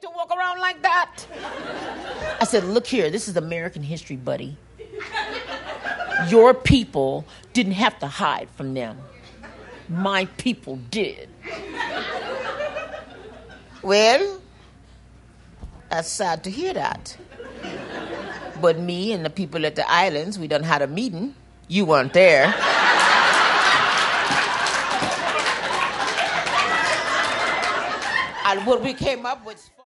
to walk around like that? I said, look here, this is American history, buddy. Your people didn't have to hide from them. My people did. Well, that's sad to hear that. But me and the people at the islands, we done had a meeting. You weren't there. And what we came up with...